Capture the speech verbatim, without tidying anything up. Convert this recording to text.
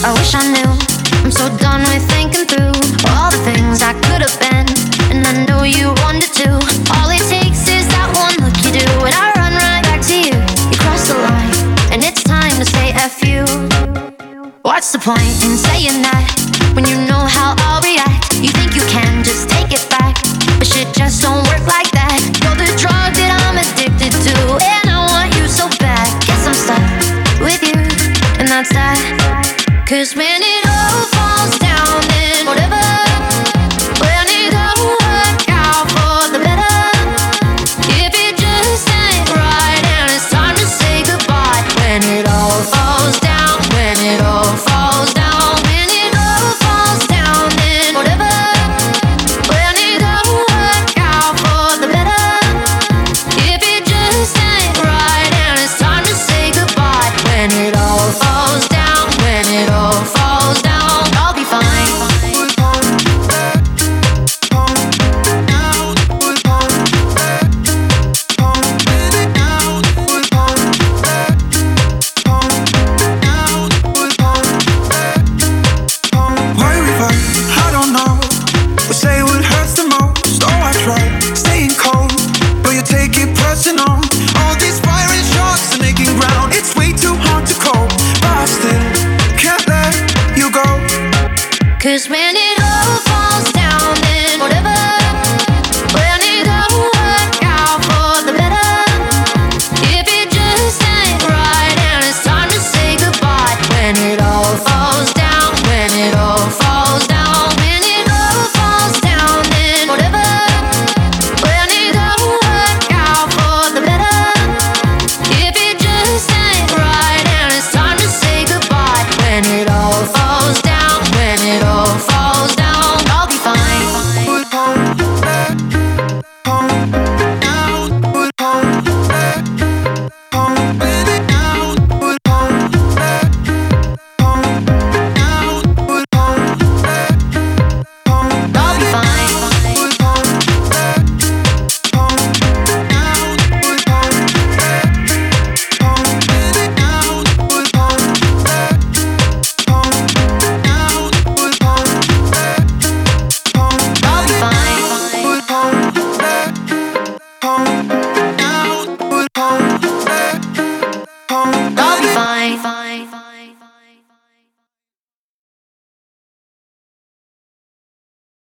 I wish I knew. I'm so done with thinking through all the things I could have been, and I know you wanted to. All it takes is that one look you do, and I run right back to you. You cross the line, and it's time to say F you. What's the point in saying that when you know how I'll react? You think you can just take it back, but shit just don't work like that. You're the drug that I'm addicted to, and I want you so bad. Guess I'm stuck with you, and that's that. Cause when it all falls down, then whatever. When it don't work out for the better, if it just ain't right and it's time to say goodbye. When it all falls down, when it all falls down, when it all falls down, then whatever. When it don't work out for the better, if it just ain't right and it's time to say goodbye. When it all falls down, when it all falls down, I'll be fine. Why we fight? I don't know. We say what hurts the most. Oh, I try staying cold, but you take it personal. All these firing shots are making ground. It's way too hard to cope, but I still can't let you go. Cause when it all falls down, then whatever. When it don't work out for the better, if it just ain't right and it's time to say goodbye. When it